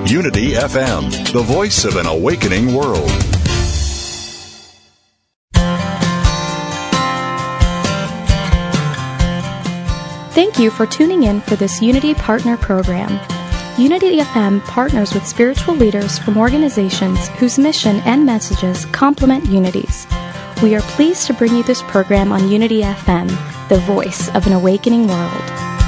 Unity FM, the voice of an awakening world. Thank you for tuning in for this Unity Partner Program. Unity FM partners with spiritual leaders from organizations whose mission and messages complement Unity's. We are pleased to bring you this program on Unity FM, the voice of an awakening world.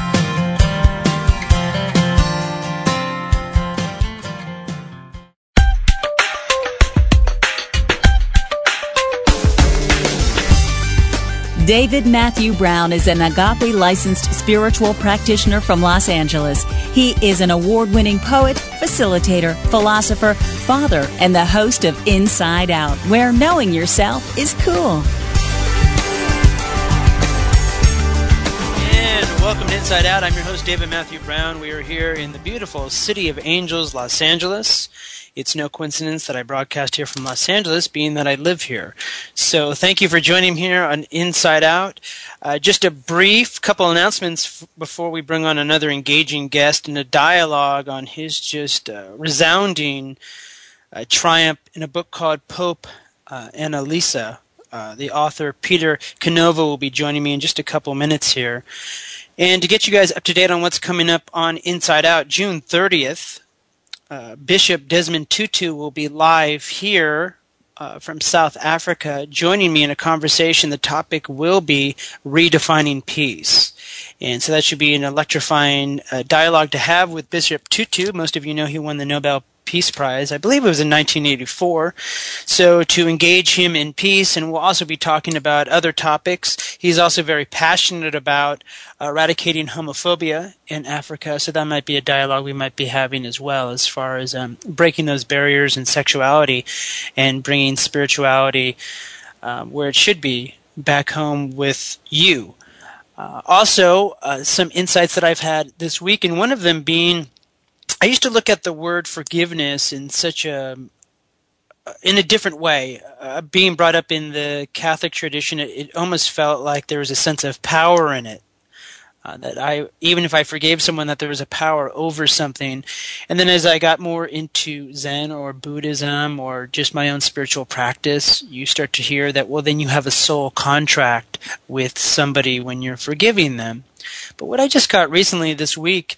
David Matthew Brown is an Agape licensed spiritual practitioner from Los Angeles. He is an award-winning poet, facilitator, philosopher, father, and the host of Inside Out, where knowing yourself is cool. And welcome to Inside Out. I'm your host, David Matthew Brown. We are here in the beautiful City of Angels, Los Angeles. It's no coincidence that I broadcast here from Los Angeles, being that I live here. So thank you for joining me here on Inside Out. Just a brief couple announcements before we bring on another engaging guest and a dialogue on his just resounding triumph in a book called Pope Annalisa. The author, Peter Canova, will be joining me in just a couple minutes here. And to get you guys up to date on what's coming up on Inside Out, June 30th, Bishop Desmond Tutu will be live here from South Africa, joining me in a conversation. The topic will be redefining peace. And so that should be an electrifying dialogue to have with Bishop Tutu. Most of you know he won the Nobel Peace Prize. I believe it was in 1984. So to engage him in peace, and we'll also be talking about other topics. He's also very passionate about eradicating homophobia in Africa, so that might be a dialogue we might be having as well, as far as breaking those barriers in sexuality and bringing spirituality where it should be, back home with you. Also, some insights that I've had this week, and one of them being, I used to look at the word forgiveness in a different way. Being brought up in the Catholic tradition, it almost felt like there was a sense of power in it. Even if I forgave someone, that there was a power over something. And then as I got more into Zen or Buddhism or just my own spiritual practice, you start to hear that, well, then you have a soul contract with somebody when you're forgiving them. But what I just got recently this week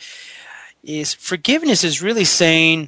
is forgiveness is really saying,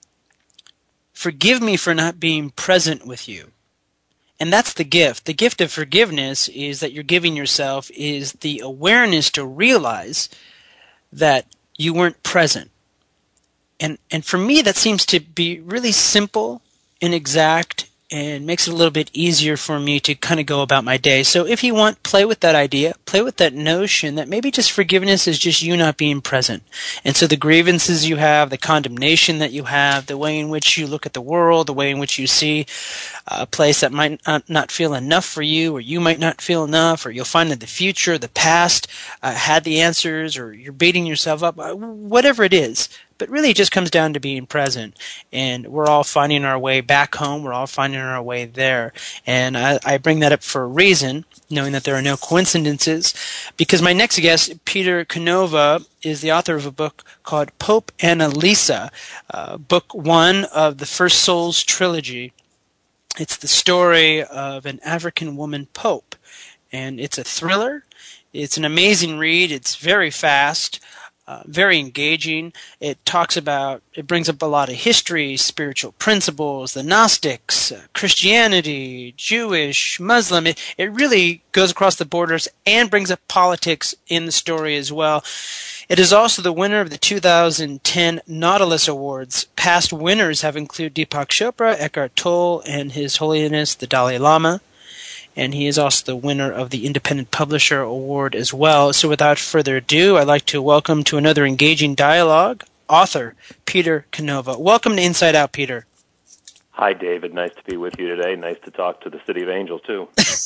forgive me for not being present with you. And that's the gift. The gift of forgiveness is that you're giving yourself is the awareness to realize that you weren't present. And for me, that seems to be really simple and exact, and makes it a little bit easier for me to kind of go about my day. So if you want, play with that idea, play with that notion that maybe just forgiveness is just you not being present. And so the grievances you have, the condemnation that you have, the way in which you look at the world, the way in which you see a place that might not feel enough for you, or you might not feel enough, or you'll find that the future, the past, had the answers, or you're beating yourself up, whatever it is. But really it just comes down to being present. And we're all finding our way back home. We're all finding our way there. And I bring that up for a reason, knowing that there are no coincidences, because my next guest, Peter Canova, is the author of a book called Pope Annalisa, book 1 of the First Souls trilogy. It's the story of an African woman pope. And it's a thriller. It's an amazing read. It's very fast. Very engaging. It brings up a lot of history, spiritual principles, the Gnostics, Christianity, Jewish, Muslim. It really goes across the borders and brings up politics in the story as well. It is also the winner of the 2010 Nautilus Awards. Past winners have included Deepak Chopra, Eckhart Tolle, and His Holiness the Dalai Lama. And he is also the winner of the Independent Publisher Award as well. So without further ado, I'd like to welcome to another engaging dialogue, author Peter Canova. Welcome to Inside Out, Peter. Hi, David. Nice to be with you today. Nice to talk to the City of Angels, too.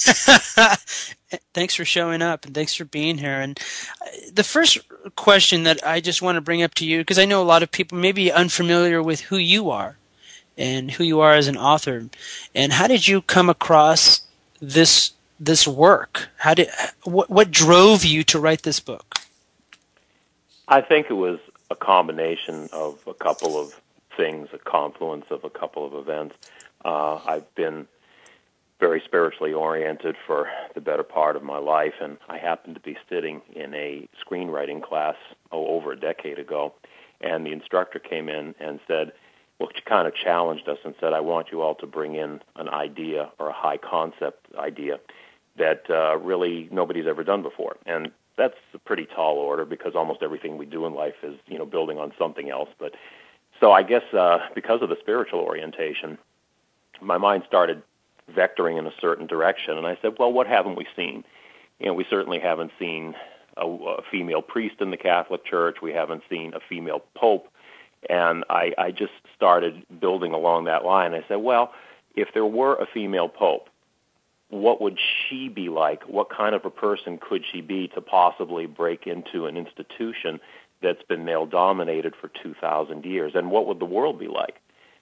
Thanks for showing up, and thanks for being here. And the first question that I just want to bring up to you, because I know a lot of people may be unfamiliar with who you are and who you are as an author. And how did you come across this work? What drove you to write this book? I think it was a combination of a couple of things, a confluence of a couple of events. I've been very spiritually oriented for the better part of my life, and I happened to be sitting in a screenwriting class over a decade ago, and the instructor came in and said, well, she kind of challenged us and said, I want you all to bring in an idea or a high concept idea that really nobody's ever done before. And that's a pretty tall order because almost everything we do in life is, building on something else. But so I guess because of the spiritual orientation, my mind started vectoring in a certain direction. And I said, well, what haven't we seen? We certainly haven't seen a female priest in the Catholic Church. We haven't seen a female pope. And I just started building along that line. I said, well, if there were a female pope, what would she be like? What kind of a person could she be to possibly break into an institution that's been male-dominated for 2,000 years? And what would the world be like?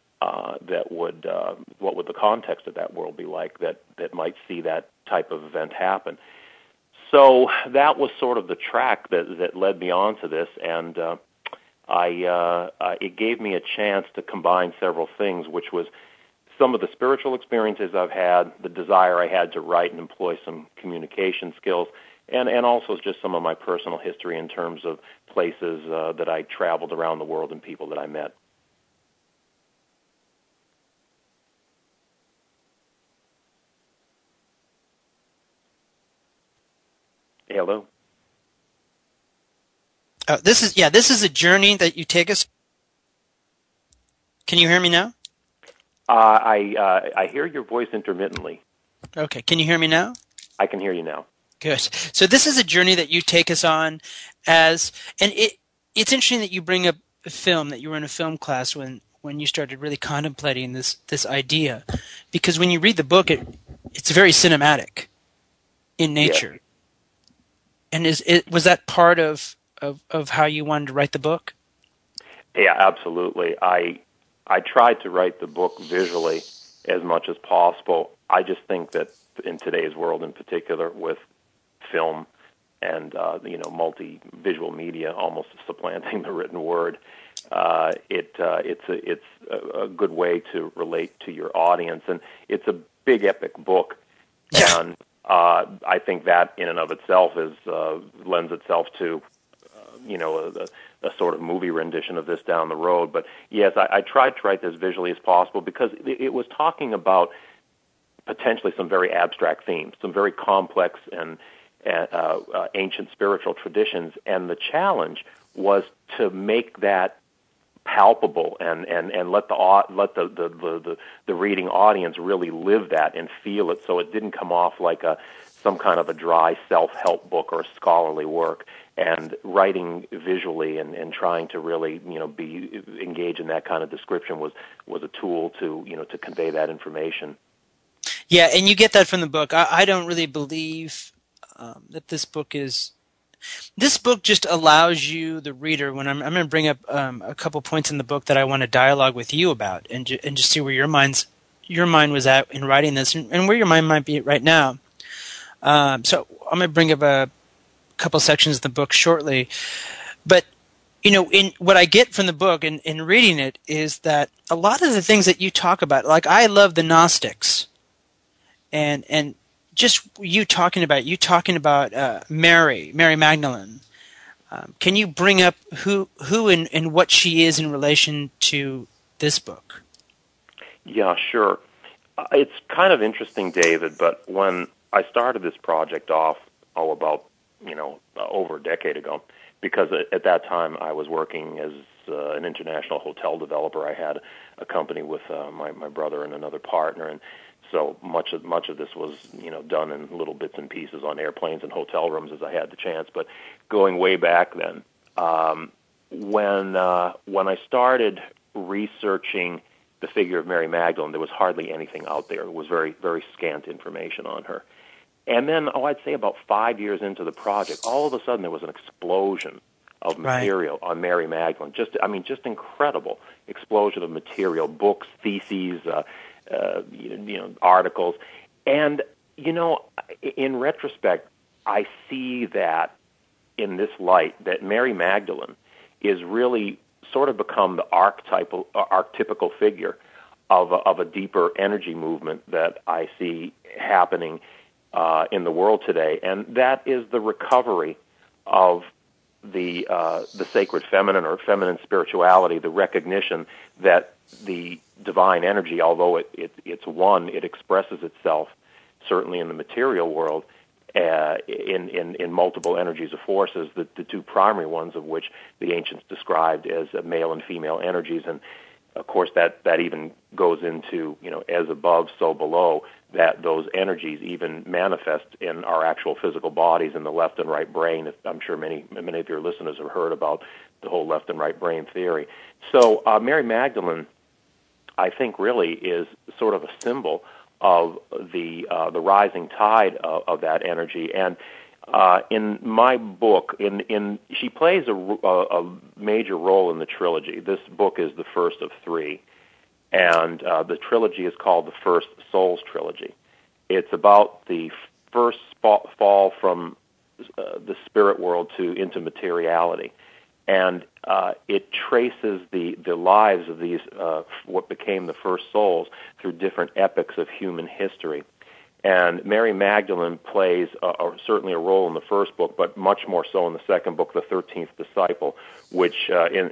What would the context of that world be like that might see that type of event happen? So that was sort of the track that led me on to this, and it gave me a chance to combine several things, which was some of the spiritual experiences I've had, the desire I had to write and employ some communication skills, and also just some of my personal history in terms of places that I traveled around the world and people that I met. Hello? This is a journey that you take us. Can you hear me now? I hear your voice intermittently. Okay, can you hear me now? I can hear you now. Good. So this is a journey that you take us on it's interesting that you bring up a film, that you were in a film class when you started really contemplating this idea, because when you read the book, it's very cinematic in nature. Yeah. And was that part of how you wanted to write the book? Yeah, absolutely. I tried to write the book visually as much as possible. I just think that in today's world, in particular, with film and multi-visual media almost supplanting the written word, it's a good way to relate to your audience, and it's a big epic book, and I think that in and of itself lends itself to a sort of movie rendition of this down the road. But yes, I tried to write this visually as possible because it was talking about potentially some very abstract themes, some very complex and ancient spiritual traditions, and the challenge was to make that palpable and let the reading audience really live that and feel it, so it didn't come off like some kind of a dry self-help book or scholarly work. And writing visually and trying to really be engaged in that kind of description was a tool to convey that information. Yeah, and you get that from the book. I don't really believe that this book just allows you, the reader, when I'm going to bring up a couple points in the book that I want to dialogue with you about, and just see where your mind was at in writing this, and where your mind might be right now. So I'm going to bring up a couple sections of the book shortly, but in what I get from the book and in reading it is that a lot of the things that you talk about, like I love the Gnostics, and just you talking about Mary Magdalene. Can you bring up who and what she is in relation to this book? Yeah, sure. It's kind of interesting, David, but when I started this project off, about over a decade ago, because at that time I was working as an international hotel developer. I had a company with my brother and another partner, and so much of this was done in little bits and pieces on airplanes and hotel rooms as I had the chance. But going way back then, when I started researching the figure of Mary Magdalene, there was hardly anything out there. It was very, very scant information on her. And then, I'd say about 5 years into the project, all of a sudden there was an explosion of material on Mary Magdalene. Just incredible explosion of material, books, theses, articles. And, in retrospect, I see that in this light, that Mary Magdalene is really sort of become the archetypical figure of a deeper energy movement that I see happening in the world today, and that is the recovery of the sacred feminine or feminine spirituality, the recognition that the divine energy, although it's one, it expresses itself certainly in the material world in multiple energies of forces, the two primary ones of which the ancients described as male and female energies. And of course that even goes into, as above, so below, that those energies even manifest in our actual physical bodies in the left and right brain. I'm sure many of your listeners have heard about the whole left and right brain theory. So Mary Magdalene, I think, really is sort of a symbol of the rising tide of that energy. And in my book, she plays a major role in the trilogy. This book is the first of three, and the trilogy is called the First Souls Trilogy. It's about the first fall from the spirit world into materiality, and it traces the lives of these what became the first souls through different epochs of human history. And Mary Magdalene plays certainly a role in the first book, but much more so in the second book, The 13th Disciple, which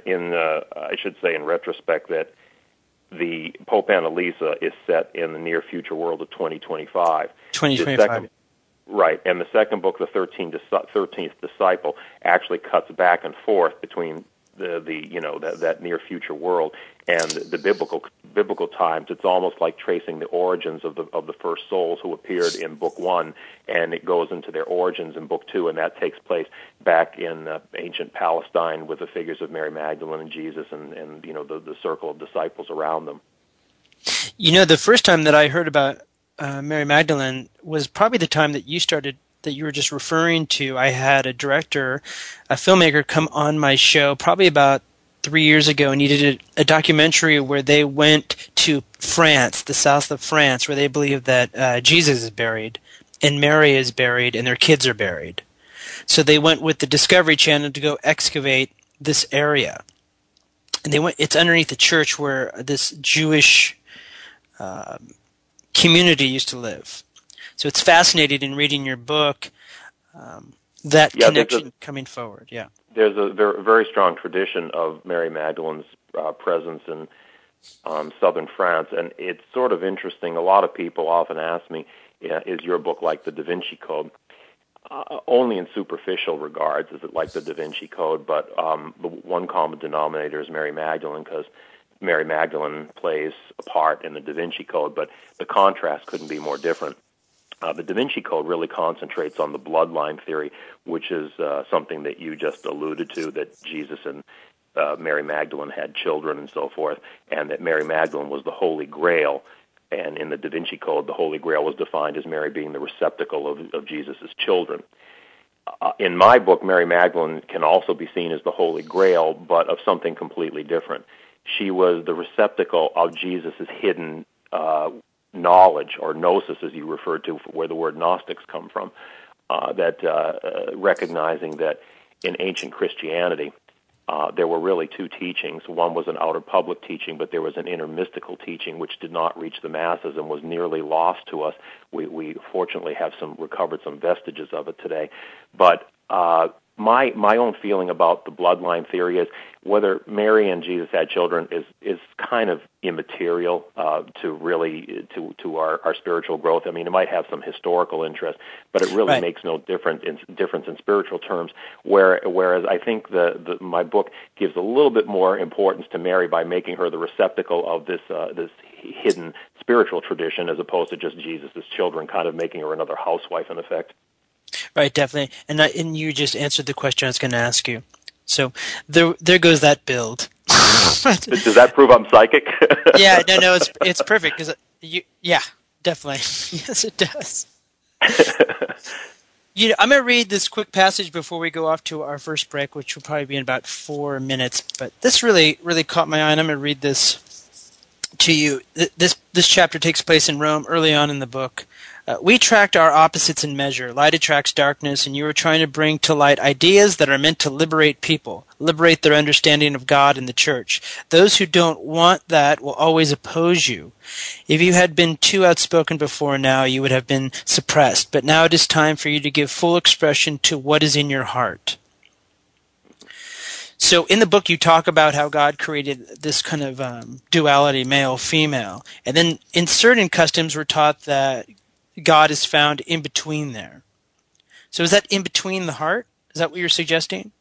I should say in retrospect that the Pope Annalisa is set in the near future world of 2025. 2025. Right, and the second book, The 13th Disciple, actually cuts back and forth between that near future world and the biblical times. It's almost like tracing the origins of the first souls who appeared in Book 1, and it goes into their origins in Book 2, and that takes place back in ancient Palestine with the figures of Mary Magdalene and Jesus and the circle of disciples around them. The first time that I heard about Mary Magdalene was probably the time that you were just referring to. I had a filmmaker come on my show probably about 3 years ago, and he did a documentary where they went to France, the south of France, where they believe that Jesus is buried and Mary is buried and their kids are buried. So they went with the Discovery Channel to go excavate this area. And it's underneath the church where this Jewish community used to live. So it's fascinating in reading your book, that connection coming forward. Yeah, there's a very strong tradition of Mary Magdalene's presence in southern France, and it's sort of interesting. A lot of people often ask me, is your book like the Da Vinci Code? Only in superficial regards is it like the Da Vinci Code, but the one common denominator is Mary Magdalene, because Mary Magdalene plays a part in the Da Vinci Code, but the contrast couldn't be more different. The Da Vinci Code really concentrates on the bloodline theory, which is something that you just alluded to, that Jesus and Mary Magdalene had children and so forth, and that Mary Magdalene was the Holy Grail. And in the Da Vinci Code, the Holy Grail was defined as Mary being the receptacle of Jesus' children. In my book, Mary Magdalene can also be seen as the Holy Grail, but of something completely different. She was the receptacle of Jesus' hidden knowledge, or gnosis, as you referred to, where the word Gnostics come from, recognizing that in ancient Christianity, there were really two teachings. One was an outer public teaching, but there was an inner mystical teaching which did not reach the masses and was nearly lost to us. We fortunately have recovered some vestiges of it today. But my own feeling about the bloodline theory is whether Mary and Jesus had children is kind of immaterial to our spiritual growth. I mean, it might have some historical interest, but it really makes no difference in spiritual terms. Whereas I think my book gives a little bit more importance to Mary by making her the receptacle of this hidden spiritual tradition, as opposed to just Jesus' children, kind of making her another housewife in effect. Right, definitely. And you just answered the question I was going to ask you. So there goes that build. Does that prove I'm psychic? Yeah, no, it's perfect because definitely, yes, it does. I'm going to read this quick passage before we go off to our first break, which will probably be in about 4 minutes. But this really caught my eye, and I'm going to read this to you. This chapter takes place in Rome early on in the book. We attract our opposites in measure. Light attracts darkness, and you are trying to bring to light ideas that are meant to liberate people, liberate their understanding of God and the church. Those who don't want that will always oppose you. If you had been too outspoken before now, you would have been suppressed. But now it is time for you to give full expression to what is in your heart. So in the book, you talk about how God created this kind of duality, male-female. And then in certain customs, we're taught that God is found in between there. So is that in between the heart? Is that what you're suggesting?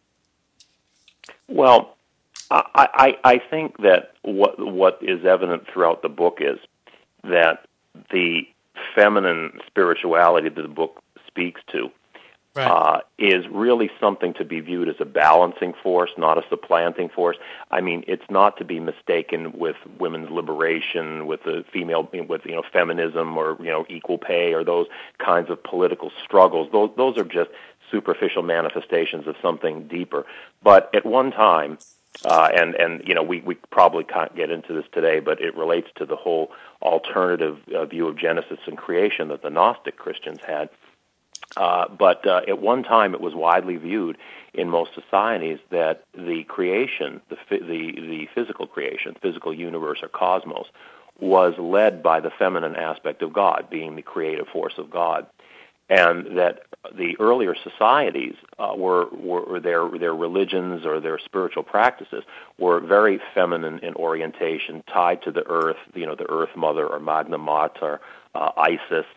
Well, I think that what is evident throughout the book is that the feminine spirituality that the book speaks to is really something to be viewed as a balancing force, not a supplanting force. I mean, it's not to be mistaken with women's liberation, with the female, with feminism, or equal pay, or those kinds of political struggles. Those are just superficial manifestations of something deeper. But at one time, we probably can't get into this today, but it relates to the whole alternative view of Genesis and creation that the Gnostic Christians had. But at one time, it was widely viewed in most societies that the creation, the physical creation, physical universe or cosmos, was led by the feminine aspect of God, being the creative force of God, and that the earlier societies were their religions or their spiritual practices were very feminine in orientation, tied to the earth, the Earth Mother or Magna Mater, Isis.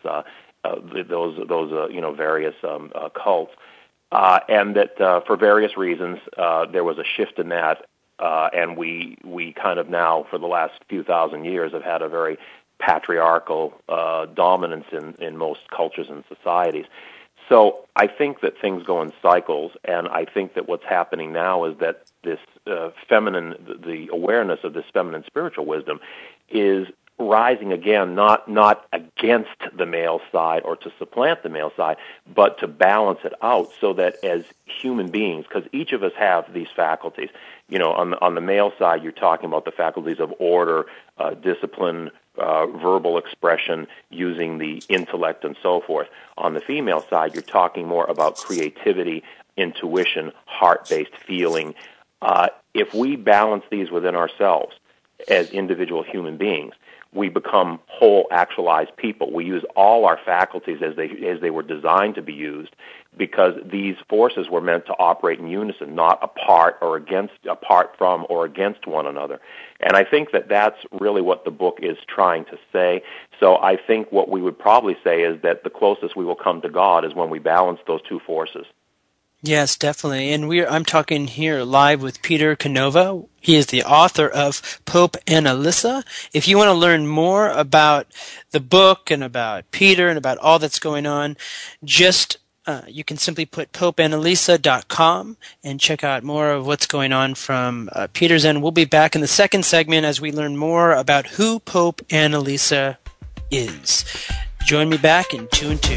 Those various cults, and that for various reasons there was a shift in that, and we kind of now for the last few thousand years have had a very patriarchal dominance in most cultures and societies. So I think that things go in cycles, and I think that what's happening now is that this the awareness of this feminine spiritual wisdom is rising again, not against the male side or to supplant the male side, but to balance it out so that as human beings, because each of us have these faculties. On the male side, you're talking about the faculties of order, discipline, verbal expression, using the intellect, and so forth. On the female side, you're talking more about creativity, intuition, heart-based feeling. If we balance these within ourselves as individual human beings, we become whole, actualized people. We use all our faculties as they were designed to be used, because these forces were meant to operate in unison, not apart from or against one another. And I think that that's really what the book is trying to say. So I think what we would probably say is that the closest we will come to God is when we balance those two forces. Yes, definitely. And I'm talking here live with Peter Canova. He is the author of Pope Annalisa. If you want to learn more about the book and about Peter and about all that's going on, you can simply put popeannalisa.com and check out more of what's going on from Peter's end. We'll be back in the second segment as we learn more about who Pope Annalisa is. Join me back in 2 and 2.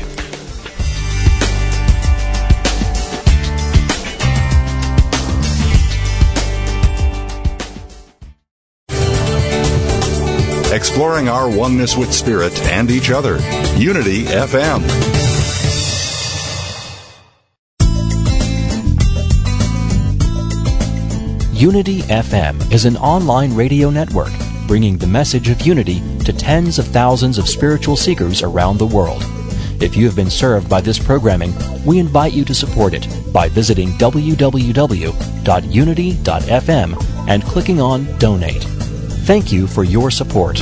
Exploring our oneness with Spirit and each other. Unity FM. Unity FM is an online radio network bringing the message of unity to tens of thousands of spiritual seekers around the world. If you have been served by this programming, we invite you to support it by visiting www.unity.fm and clicking on Donate. Thank you for your support.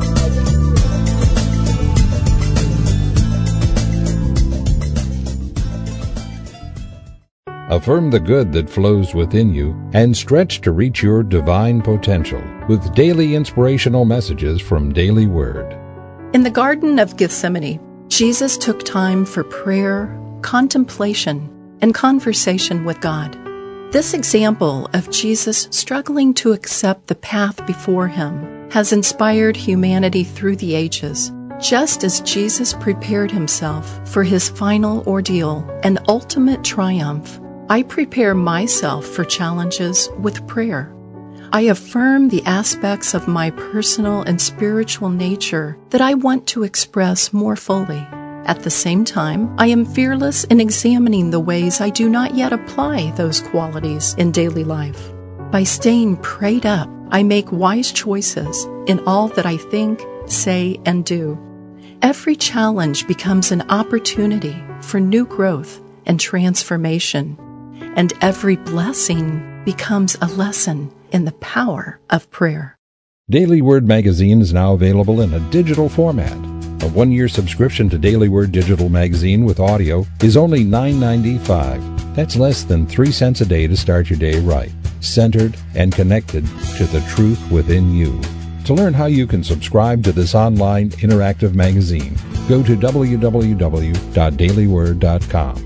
Affirm the good that flows within you and stretch to reach your divine potential with daily inspirational messages from Daily Word. In the Garden of Gethsemane, Jesus took time for prayer, contemplation, and conversation with God. This example of Jesus struggling to accept the path before him has inspired humanity through the ages, just as Jesus prepared himself for his final ordeal and ultimate triumph. I prepare myself for challenges with prayer. I affirm the aspects of my personal and spiritual nature that I want to express more fully. At the same time, I am fearless in examining the ways I do not yet apply those qualities in daily life. By staying prayed up, I make wise choices in all that I think, say, and do. Every challenge becomes an opportunity for new growth and transformation, and every blessing becomes a lesson in the power of prayer. Daily Word magazine is now available in a digital format. A 1-year subscription to Daily Word digital magazine with audio is only $9.95. That's less than 3 cents a day to start your day right, centered and connected to the truth within you. To learn how you can subscribe to this online interactive magazine, go to www.dailyword.com.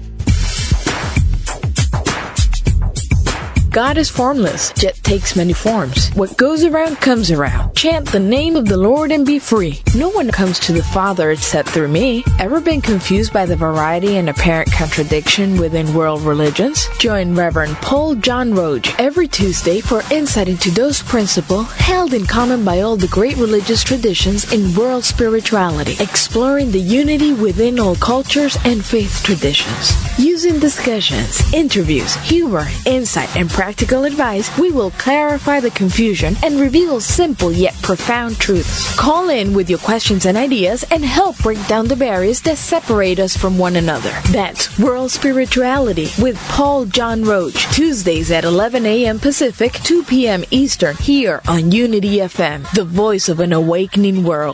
God is formless, yet takes many forms. What goes around comes around. Chant the name of the Lord and be free. No one comes to the Father except through me. Ever been confused by the variety and apparent contradiction within world religions? Join Reverend Paul John Roach every Tuesday for insight into those principles held in common by all the great religious traditions in world spirituality, exploring the unity within all cultures and faith traditions. Using discussions, interviews, humor, insight, and practical advice, we will clarify the confusion and reveal simple yet profound truths. Call in with your questions and ideas and help break down the barriers that separate us from one another. That's World Spirituality with Paul John Roach, Tuesdays at 11 a.m. Pacific, 2 p.m. Eastern, here on Unity FM, the voice of an awakening world.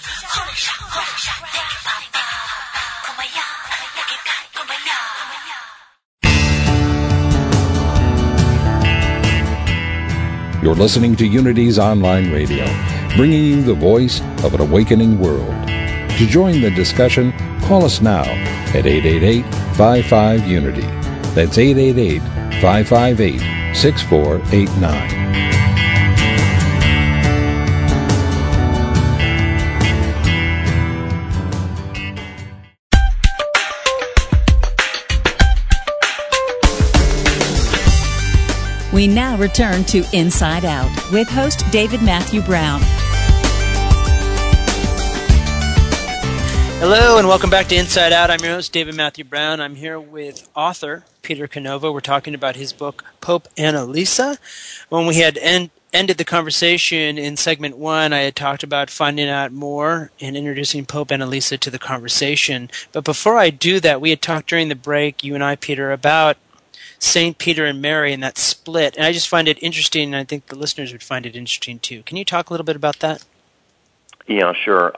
You're listening to Unity's online radio, bringing you the voice of an awakening world. To join the discussion, call us now at 888-55-UNITY. That's 888-558-6489. We now return to Inside Out with host David Matthew Brown. Hello and welcome back to Inside Out. I'm your host David Matthew Brown. I'm here with author Peter Canova. We're talking about his book Pope Annalisa. When we had ended the conversation in segment 1, I had talked about finding out more and introducing Pope Annalisa to the conversation. But before I do that, we had talked during the break, you and I, Peter, about St. Peter and Mary and that split. And I just find it interesting, and I think the listeners would find it interesting too. Can you talk a little bit about that? Yeah, sure.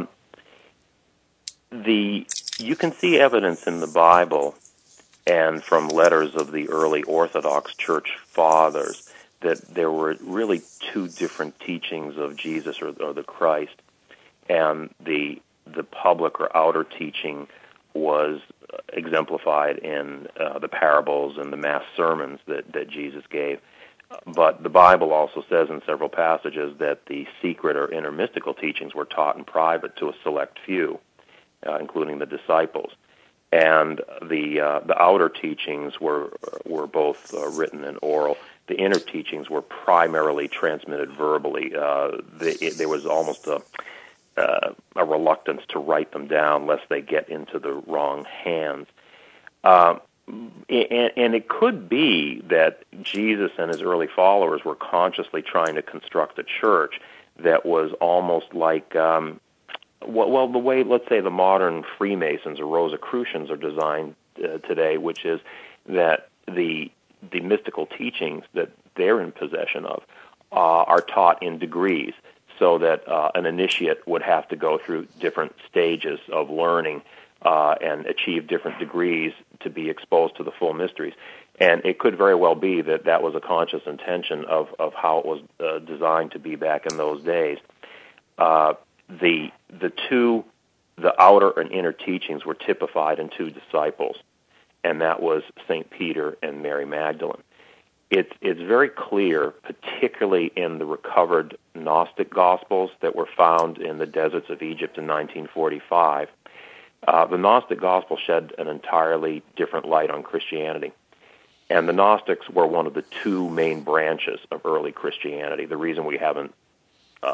You can see evidence in the Bible and from letters of the early Orthodox Church Fathers that there were really two different teachings of Jesus or the Christ, and the public or outer teaching was exemplified in the parables and the mass sermons that Jesus gave. But the Bible also says in several passages that the secret or inner mystical teachings were taught in private to a select few, including the disciples. And the outer teachings were both written and oral. The inner teachings were primarily transmitted verbally. There was almost a reluctance to write them down lest they get into the wrong hands. And it could be that Jesus and his early followers were consciously trying to construct a church that was almost like, the way, let's say, the modern Freemasons or Rosicrucians are designed today, which is that the mystical teachings that they're in possession of are taught in degrees, so that an initiate would have to go through different stages of learning and achieve different degrees to be exposed to the full mysteries. And it could very well be that that was a conscious intention of how it was designed to be back in those days. The outer and inner teachings were typified in two disciples, and that was St. Peter and Mary Magdalene. It's very clear, particularly in the recovered Gnostic Gospels that were found in the deserts of Egypt in 1945. The Gnostic Gospel shed an entirely different light on Christianity. And the Gnostics were one of the two main branches of early Christianity. The reason we haven't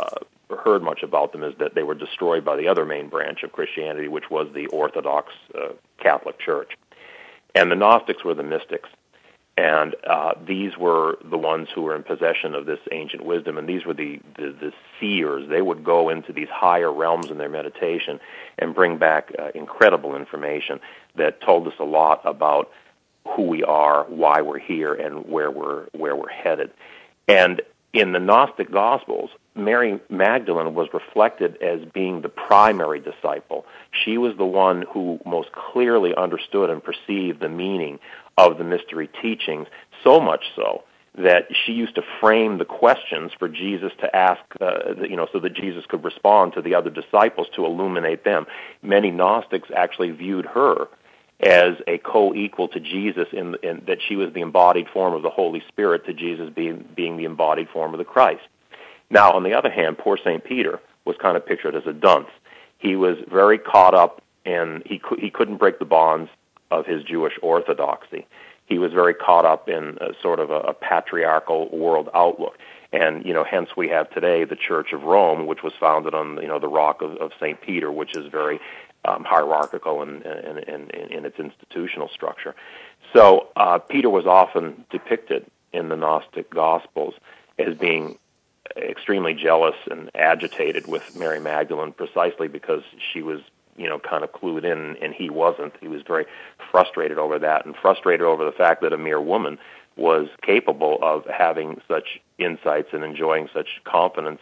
heard much about them is that they were destroyed by the other main branch of Christianity, which was the Orthodox Catholic Church. And the Gnostics were the mystics. And these were the ones who were in possession of this ancient wisdom, and these were the seers. They would go into these higher realms in their meditation and bring back incredible information that told us a lot about who we are, why we're here, and where we're headed. And in the Gnostic Gospels, Mary Magdalene was reflected as being the primary disciple. She was the one who most clearly understood and perceived the meaning of the mystery teachings, so much so that she used to frame the questions for Jesus to ask, so that Jesus could respond to the other disciples to illuminate them. Many Gnostics actually viewed her as a co-equal to Jesus in that she was the embodied form of the Holy Spirit to Jesus being the embodied form of the Christ. Now, on the other hand, poor St. Peter was kind of pictured as a dunce. He was very caught up in, he couldn't break the bonds of his Jewish orthodoxy. He was very caught up in sort of a patriarchal world outlook. And, hence we have today the Church of Rome, which was founded on, the rock of St. Peter, which is very hierarchical in its institutional structure. So Peter was often depicted in the Gnostic Gospels as being extremely jealous and agitated with Mary Magdalene precisely because she was, kind of clued in and he wasn't. He was very frustrated over that and frustrated over the fact that a mere woman was capable of having such insights and enjoying such confidence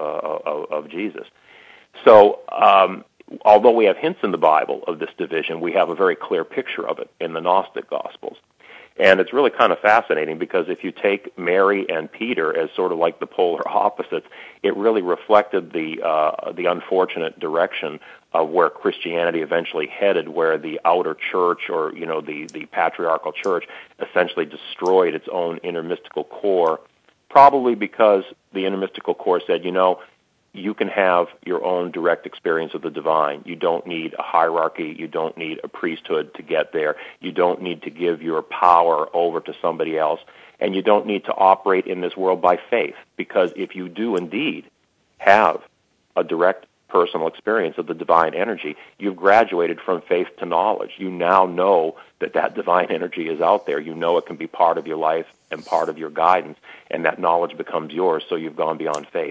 of Jesus. So, although we have hints in the Bible of this division, we have a very clear picture of it in the Gnostic Gospels. And it's really kind of fascinating because if you take Mary and Peter as sort of like the polar opposites, it really reflected the unfortunate direction of where Christianity eventually headed, where the outer church or, the patriarchal church essentially destroyed its own inner mystical core, probably because the inner mystical core said, you can have your own direct experience of the divine. You don't need a hierarchy. You don't need a priesthood to get there. You don't need to give your power over to somebody else. And you don't need to operate in this world by faith, because if you do indeed have a direct personal experience of the divine energy, you've graduated from faith to knowledge. You now know that divine energy is out there. You know it can be part of your life and part of your guidance, and that knowledge becomes yours, so you've gone beyond faith.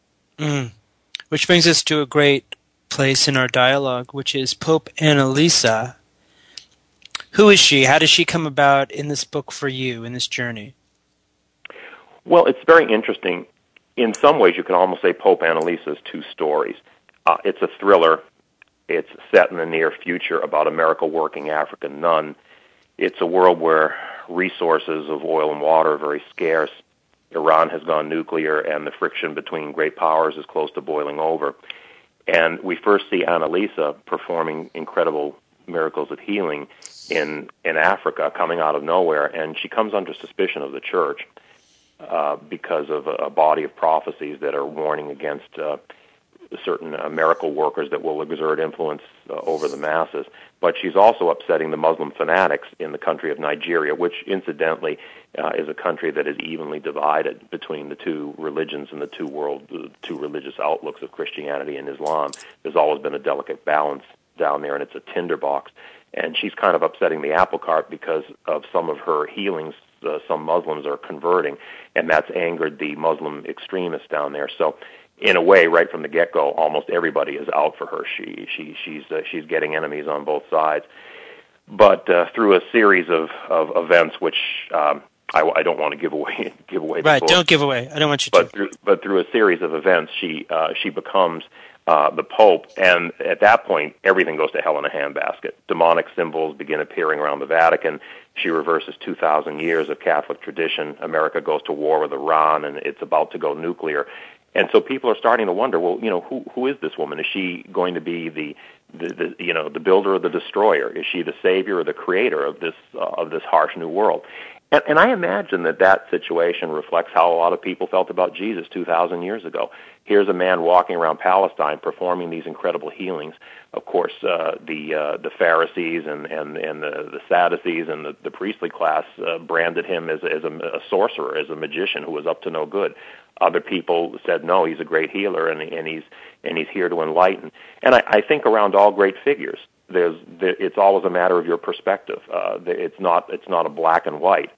Which brings us to a great place in our dialogue, which is Pope Annalisa. Who is she? How does she come about in this book for you, in this journey? Well, it's very interesting. In some ways, you can almost say Pope Annalisa's two stories. It's a thriller. It's set in the near future about a miracle-working African nun. It's a world where resources of oil and water are very scarce. Iran has gone nuclear, and the friction between great powers is close to boiling over. And we first see Annalisa performing incredible miracles of healing in Africa, coming out of nowhere, and she comes under suspicion of the church because of a body of prophecies that are warning against certain miracle workers that will exert influence over the masses. But she's also upsetting the Muslim fanatics in the country of Nigeria, which incidentally is a country that is evenly divided between the two religions and the two religious outlooks of Christianity and Islam. There's always been a delicate balance down there, and it's a tinderbox. And she's kind of upsetting the apple cart because of some of her healings. Some Muslims are converting, and that's angered the Muslim extremists down there. So, in a way, right from the get-go, almost everybody is out for her. She's getting enemies on both sides. But through a series of events, which I don't want to give away the right, book. Don't give away. I don't want you to. But through a series of events, she becomes the Pope, and at that point, everything goes to hell in a handbasket. Demonic symbols begin appearing around the Vatican. She reverses 2,000 years of Catholic tradition. America goes to war with Iran, and it's about to go nuclear. And so people are starting to wonder, well, who is this woman? Is she going to be the builder or the destroyer? Is she the savior or the creator of this harsh new world? And I imagine that situation reflects how a lot of people felt about Jesus 2,000 years ago. Here's a man walking around Palestine performing these incredible healings. Of course, the Pharisees and the Sadducees and the priestly class branded him as a sorcerer, as a magician who was up to no good. Other people said, no, he's a great healer, and he's here to enlighten. And I think around all great figures, it's always a matter of your perspective. It's not a black and white.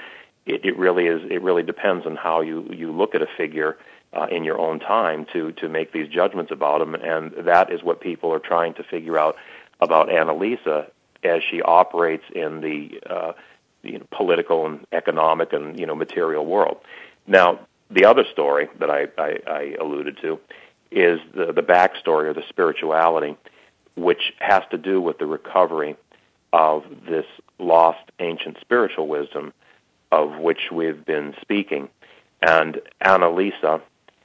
It really depends on how you look at a figure in your own time to make these judgments about them, and that is what people are trying to figure out about Annalisa as she operates in the political and economic and material world. Now, the other story that I alluded to is the backstory or the spirituality, which has to do with the recovery of this lost ancient spiritual wisdom of which we've been speaking. And Annalisa,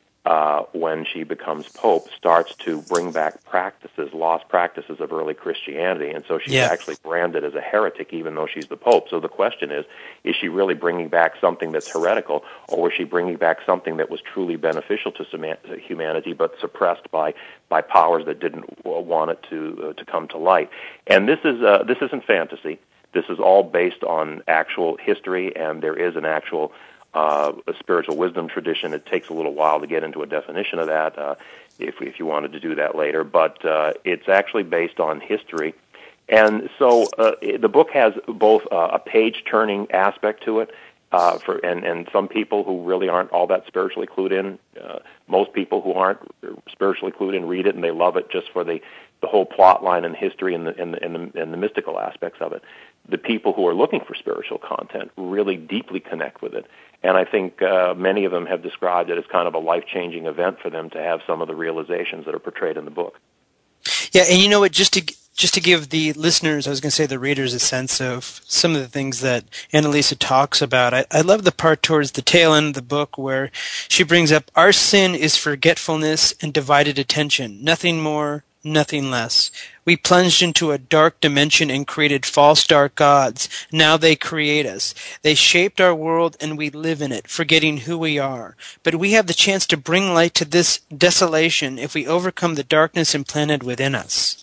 when she becomes Pope, starts to bring back lost practices of early Christianity, and so she's actually branded as a heretic even though she's the Pope. So the question is she really bringing back something that's heretical, or was she bringing back something that was truly beneficial to humanity but suppressed by powers that didn't want it to come to light? And this isn't fantasy. This is all based on actual history, and there is an actual a spiritual wisdom tradition. It takes a little while to get into a definition of that if you wanted to do that later, but it's actually based on history. And so the book has both a page-turning aspect to it, and some people who really aren't all that spiritually clued in, most people who aren't spiritually clued in read it and they love it just for the whole plot line and history and the mystical aspects of it. The people who are looking for spiritual content really deeply connect with it. And I think many of them have described it as kind of a life-changing event for them to have some of the realizations that are portrayed in the book. Yeah, and you know what, just to give the listeners, I was going to say the readers, a sense of some of the things that Annalisa talks about, I love the part towards the tail end of the book where she brings up, our sin is forgetfulness and divided attention, nothing more, nothing less. We plunged into a dark dimension and created false dark gods. Now they create us. They shaped our world and we live in it, forgetting who we are. But we have the chance to bring light to this desolation if we overcome the darkness implanted within us.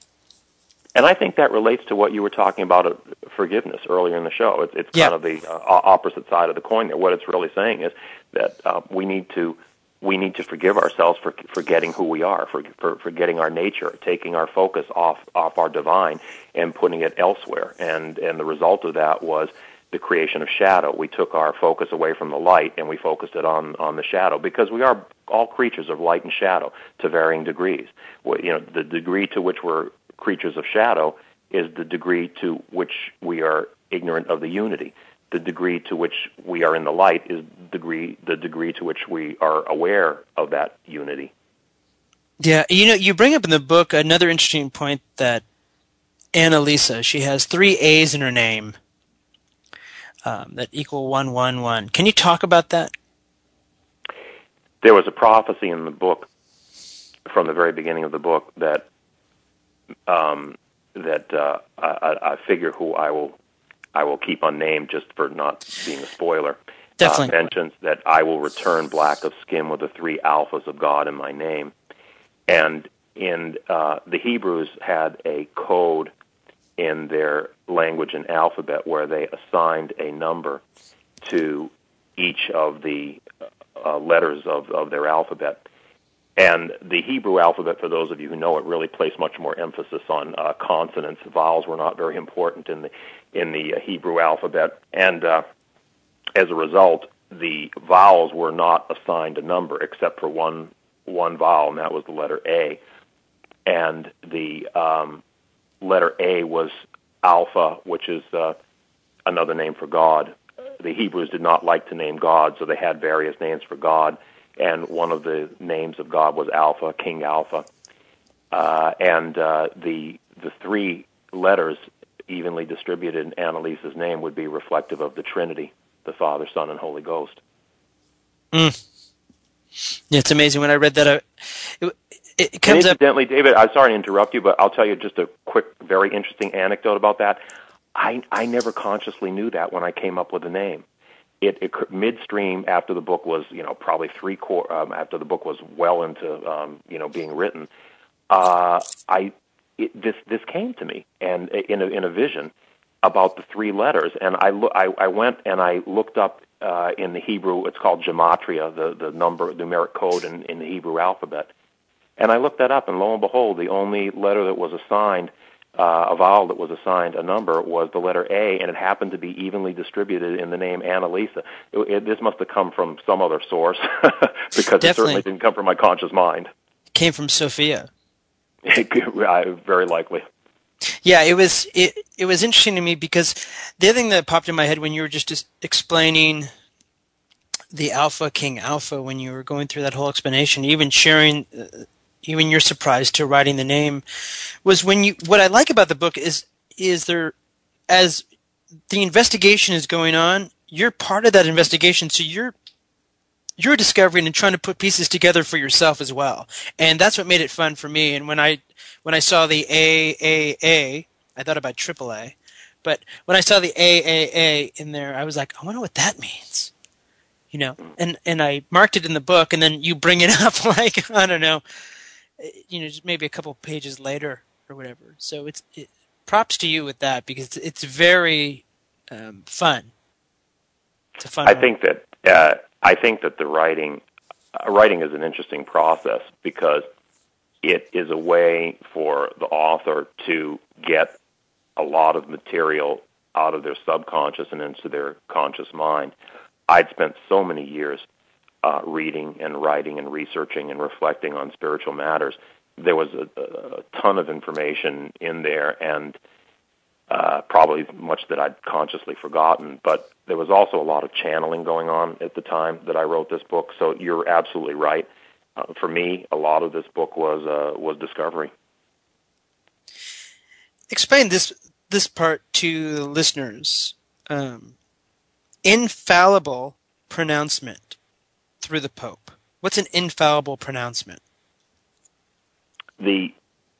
And I think that relates to what you were talking about forgiveness earlier in the show. It's kind of the opposite side of the coin there. What it's really saying is that we need to forgive ourselves for forgetting who we are, for forgetting our nature, taking our focus off our divine and putting it elsewhere. And the result of that was the creation of shadow. We took our focus away from the light and we focused it on the shadow, because we are all creatures of light and shadow to varying degrees. The degree to which we're creatures of shadow is the degree to which we are ignorant of the unity. The degree to which we are in the light is the degree to which we are aware of that unity. Yeah, you bring up in the book another interesting point, that Annalisa, she has 3 A's in her name that equal 111. Can you talk about that? There was a prophecy in the book from the very beginning of the book that a figure who I will keep unnamed just for not being a spoiler, mentions that I will return black of skin with the 3 alphas of God in my name. And the Hebrews had a code in their language and alphabet where they assigned a number to each of the letters of their alphabet. And the Hebrew alphabet, for those of you who know it, really placed much more emphasis on consonants. Vowels were not very important in the Hebrew alphabet, and as a result, the vowels were not assigned a number except for one vowel, and that was the letter A. And the letter A was Alpha, which is another name for God. The Hebrews did not like to name God, so they had various names for God. And one of the names of God was Alpha, King Alpha. And the 3 letters evenly distributed in Annalisa's name would be reflective of the Trinity, the Father, Son, and Holy Ghost. Yeah, it's amazing. When I read that, it comes and incidentally, David, I'm sorry to interrupt you, but I'll tell you just a quick, very interesting anecdote about that. I never consciously knew that when I came up with the name. It midstream after the book was, probably after the book was well into, being written, this came to me, and in a vision about the three letters, and I went and I looked up in the Hebrew. It's called gematria, the numeric code in the Hebrew alphabet, and I looked that up, and lo and behold, the only letter that was assigned a vowel that was assigned a number was the letter A, and it happened to be evenly distributed in the name Annalisa. This must have come from some other source because It certainly didn't come from my conscious mind. It came from Sophia. Very likely. Yeah, it was interesting to me because the other thing that popped in my head when you were just explaining the Alpha, King Alpha, when you were going through that whole explanation, even sharing even your surprise to writing the name, was what I like about the book is there, as the investigation is going on, you're part of that investigation, so you're discovering and trying to put pieces together for yourself as well. And that's what made it fun for me. And when I saw the AAA, I thought about AAA, but when I saw the AAA in there, I was like, I wonder what that means. And I marked it in the book, and then you bring it up like, I don't know, just maybe a couple pages later or whatever. So props to you with that, because it's very fun. It's a fun. I think that the writing is an interesting process because it is a way for the author to get a lot of material out of their subconscious and into their conscious mind. I'd spent so many years reading and writing and researching and reflecting on spiritual matters. There was a ton of information in there, and probably much that I'd consciously forgotten, but there was also a lot of channeling going on at the time that I wrote this book, so you're absolutely right. For me, a lot of this book was discovery. Explain this part to the listeners. Infallible pronouncement through the Pope. What's an infallible pronouncement? The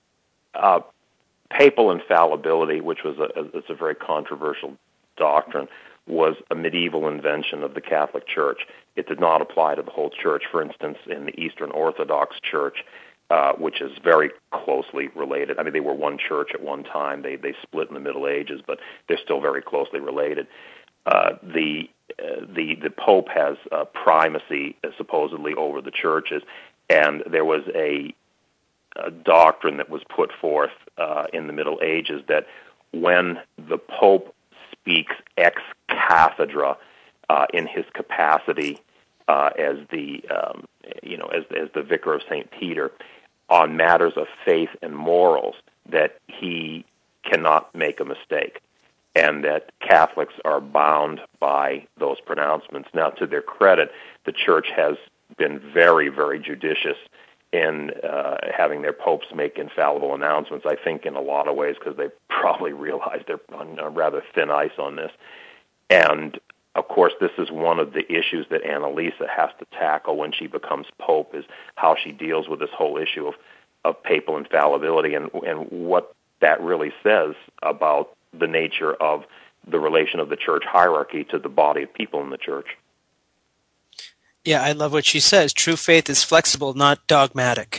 papal infallibility, which was it's a very controversial doctrine, was a medieval invention of the Catholic Church. It did not apply to the whole Church. For instance, in the Eastern Orthodox Church, which is very closely related. I mean, they were one church at one time. They split in the Middle Ages, but they're still very closely related. The Pope has primacy, supposedly, over the churches, and there was a doctrine that was put forth in the Middle Ages that when the Pope speaks ex cathedra in his capacity as the as the vicar of St. Peter on matters of faith and morals, that he cannot make a mistake, and that Catholics are bound by those pronouncements. Now, to their credit, the Church has been very, very judicious in having their popes make infallible announcements, I think, in a lot of ways, because they probably realize they're on rather thin ice on this. And, of course, this is one of the issues that Annalisa has to tackle when she becomes pope, is how she deals with this whole issue of papal infallibility and what that really says about the nature of the relation of the church hierarchy to the body of people in the church. Yeah, I love what she says. True faith is flexible, not dogmatic.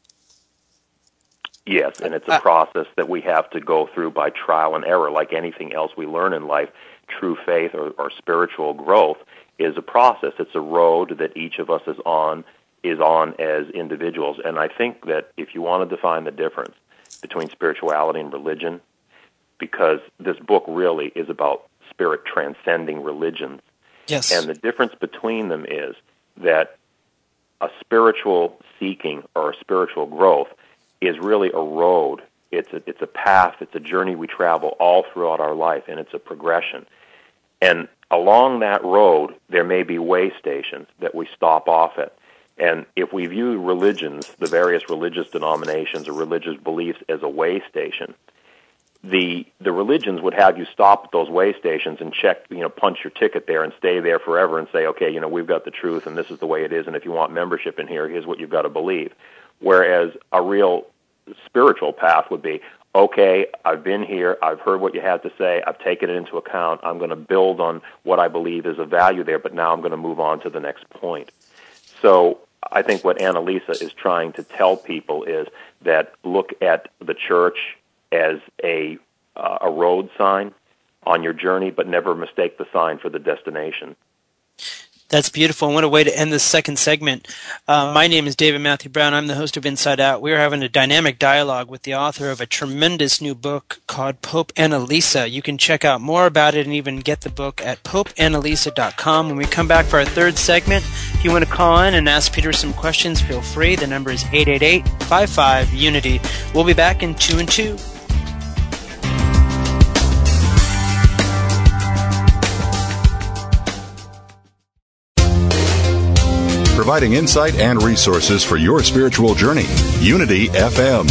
Yes, and it's a process that we have to go through by trial and error. Like anything else we learn in life, true faith or spiritual growth is a process. It's a road that each of us is on as individuals. And I think that if you want to define the difference between spirituality and religion, because this book really is about spirit transcending religions. Yes. And the difference between them is that a spiritual seeking or a spiritual growth is really a road. It's a path. It's a journey we travel all throughout our life, and it's a progression. And along that road, there may be way stations that we stop off at. And if we view religions, the various religious denominations or religious beliefs, as a way station, the religions would have you stop at those way stations and check, punch your ticket there and stay there forever and say, okay, we've got the truth and this is the way it is, and if you want membership in here, here's what you've got to believe. Whereas a real spiritual path would be, okay, I've been here, I've heard what you had to say, I've taken it into account, I'm going to build on what I believe is a value there, but now I'm going to move on to the next point. So I think what Annalisa is trying to tell people is that look at the church as a road sign on your journey, but never mistake the sign for the destination. That's beautiful. And what a way to end this second segment. My name is David Matthew Brown. I'm the host of Inside Out. We're having a dynamic dialogue with the author of a tremendous new book called Pope Annalisa. You can check out more about it and even get the book at popeannalisa.com. When we come back for our third segment, if you want to call in and ask Peter some questions, feel free. The number is 888-55-UNITY. We'll be back in 2 and 2. Providing insight and resources for your spiritual journey. Unity FM.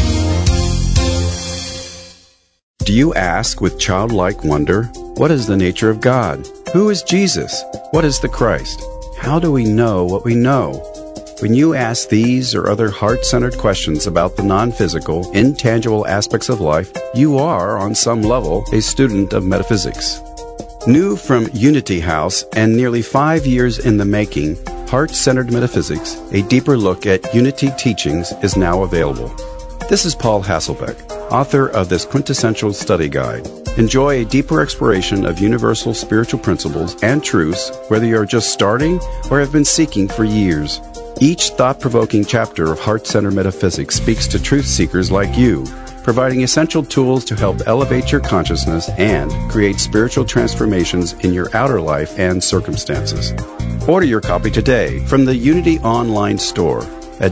Do you ask with childlike wonder, what is the nature of God? Who is Jesus? What is the Christ? How do we know what we know? When you ask these or other heart-centered questions about the non-physical, intangible aspects of life, you are, on some level, a student of metaphysics. New from Unity House and nearly 5 years in the making, Heart-Centered Metaphysics, a deeper look at Unity teachings, is now available. This is Paul Hasselbeck, author of this quintessential study guide. Enjoy a deeper exploration of universal spiritual principles and truths, whether you are just starting or have been seeking for years. Each thought-provoking chapter of Heart-Centered Metaphysics speaks to truth seekers like you, providing essential tools to help elevate your consciousness and create spiritual transformations in your outer life and circumstances. Order your copy today from the Unity online store at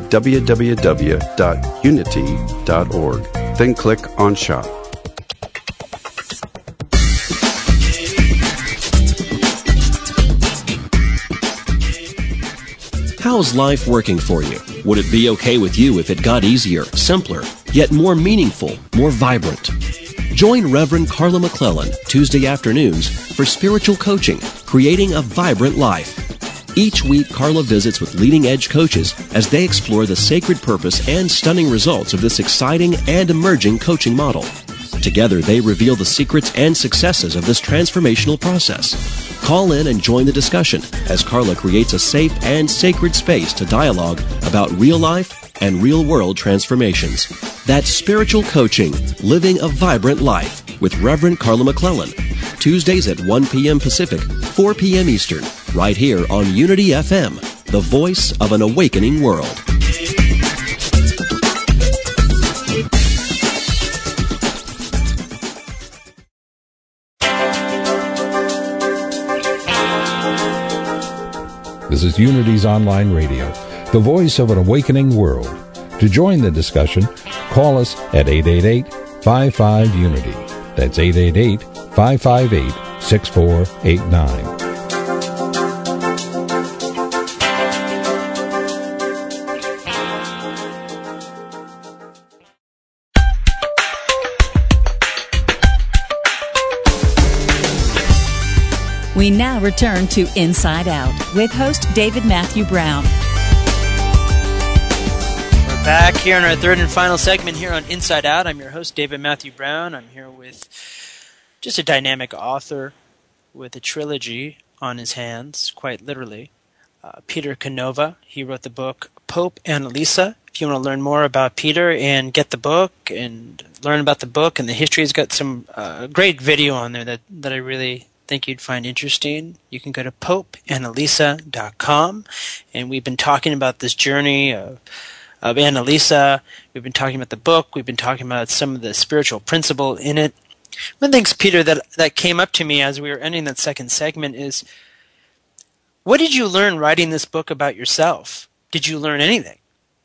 www.unity.org. Then click on Shop. How's life working for you? Would it be okay with you if it got easier, simpler, yet more meaningful, more vibrant? Join Reverend Carla McClellan Tuesday afternoons for spiritual coaching, creating a vibrant life. Each week, Carla visits with leading-edge coaches as they explore the sacred purpose and stunning results of this exciting and emerging coaching model. Together, they reveal the secrets and successes of this transformational process. Call in and join the discussion as Carla creates a safe and sacred space to dialogue about real life and real-world transformations. That's Spiritual Coaching, Living a Vibrant Life with Reverend Carla McClellan. Tuesdays at 1 p.m. Pacific, 4 p.m. Eastern, right here on Unity FM, the voice of an awakening world. This is Unity's online radio, the voice of an awakening world. To join the discussion, call us at 888-55-UNITY. That's 888-558-6489. We now return to Inside Out with host David Matthew Brown. We're back here in our third and final segment here on Inside Out. I'm your host, David Matthew Brown. I'm here with just a dynamic author with a trilogy on his hands, quite literally. Peter Canova. He wrote the book Pope Annalisa. If you want to learn more about Peter and get the book and learn about the book and the history, he's got some great video on there that I really think you'd find interesting. You can go to popeannalisa.com, and we've been talking about this journey of Annalisa. We've been talking about the book. We've been talking about some of the spiritual principle in it. One of the things, Peter, that came up to me as we were ending that second segment is, what did you learn writing this book about yourself? Did you learn anything?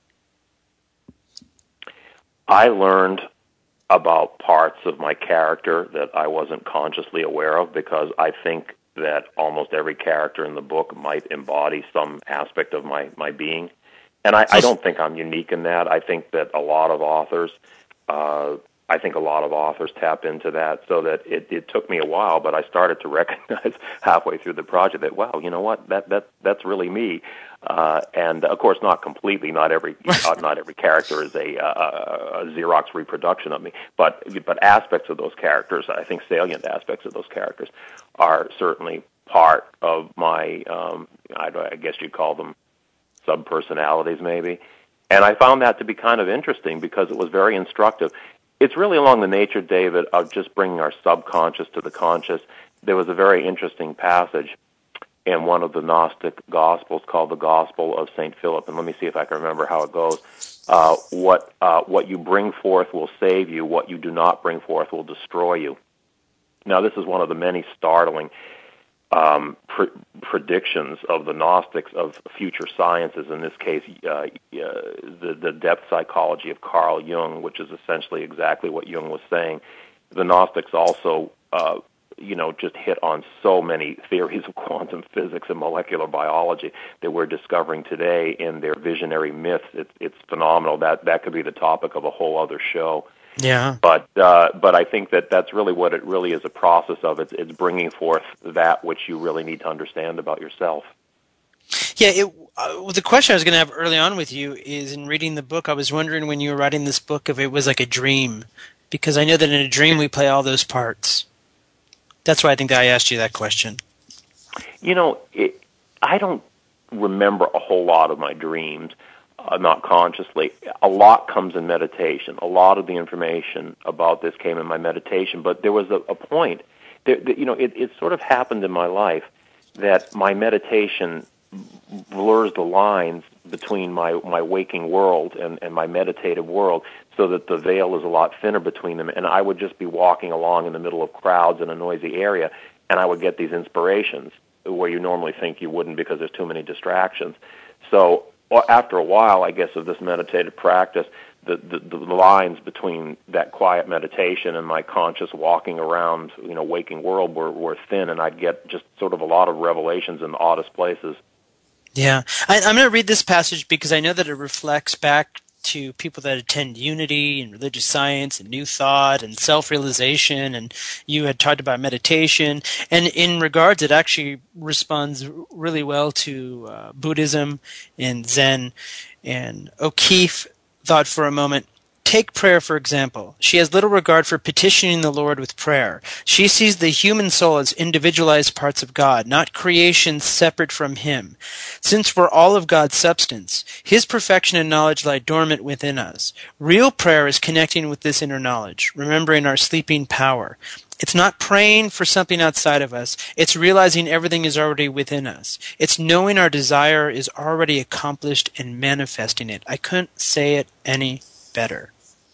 I learned about parts of my character that I wasn't consciously aware of, because I think that almost every character in the book might embody some aspect of my being. And I don't think I'm unique in that. I think that a lot of authors tap into that, so that it took me a while, but I started to recognize halfway through the project that, wow, you know what, that's really me. And of course, not completely. Not every character is a Xerox reproduction of me. But aspects of those characters, I think, salient aspects of those characters, are certainly part of my. I guess you'd call them sub-personalities, maybe. And I found that to be kind of interesting because it was very instructive. It's really along the nature, David, of just bringing our subconscious to the conscious. There was a very interesting passage in one of the Gnostic Gospels called the Gospel of St. Philip, and let me see if I can remember how it goes. What you bring forth will save you. What you do not bring forth will destroy you. Now, this is one of the many startling predictions of the Gnostics of future sciences, in this case, the depth psychology of Carl Jung, which is essentially exactly what Jung was saying. The Gnostics also, just hit on so many theories of quantum physics and molecular biology that we're discovering today in their visionary myths. It's phenomenal. That could be the topic of a whole other show. Yeah. But I think that's really what it really is a process of. It's bringing forth that which you really need to understand about yourself. Yeah, the question I was going to have early on with you is, in reading the book, I was wondering when you were writing this book if it was like a dream, because I know that in a dream we play all those parts. That's why I think that I asked you that question. I don't remember a whole lot of my dreams. Not consciously. A lot comes in meditation. A lot of the information about this came in my meditation, but there was a point, it sort of happened in my life that my meditation blurs the lines between my waking world and my meditative world, so that the veil is a lot thinner between them, and I would just be walking along in the middle of crowds in a noisy area, and I would get these inspirations where you normally think you wouldn't because there's too many distractions. So after a while, I guess, of this meditative practice, the lines between that quiet meditation and my conscious walking around, waking world were thin, and I'd get just sort of a lot of revelations in the oddest places. Yeah. I'm going to read this passage because I know that it reflects back to people that attend Unity and religious science and New Thought and self-realization, and you had talked about meditation. And in regards, it actually responds really well to Buddhism and Zen. And O'Keefe thought for a moment, take prayer, for example. She has little regard for petitioning the Lord with prayer. She sees the human soul as individualized parts of God, not creations separate from Him. Since we're all of God's substance, His perfection and knowledge lie dormant within us. Real prayer is connecting with this inner knowledge, remembering our sleeping power. It's not praying for something outside of us. It's realizing everything is already within us. It's knowing our desire is already accomplished and manifesting it. I couldn't say it any better.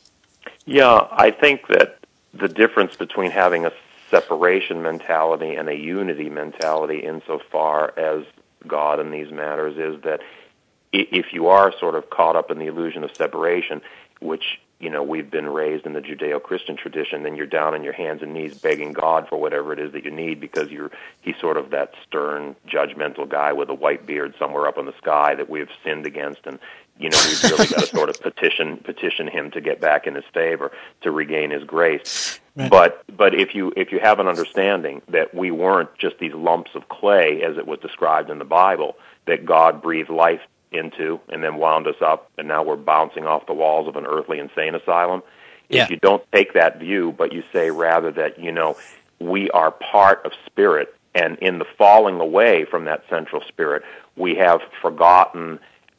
Yeah, I think that the difference between having a separation mentality and a unity mentality insofar as God in these matters is that if you are sort of caught up in the illusion of separation, which, we've been raised in the Judeo-Christian tradition, then you're down on your hands and knees begging God for whatever it is that you need because he's sort of that stern, judgmental guy with a white beard somewhere up in the sky that we've sinned against, and we've really got to sort of petition him to get back in his favor, to regain his grace. Right. But if you have an understanding that we weren't just these lumps of clay as it was described in the Bible, that God breathed life into and then wound us up, and now we're bouncing off the walls of an earthly insane asylum. If you don't take that view, but you say rather that, we are part of spirit, and in the falling away from that central spirit, we have forgotten,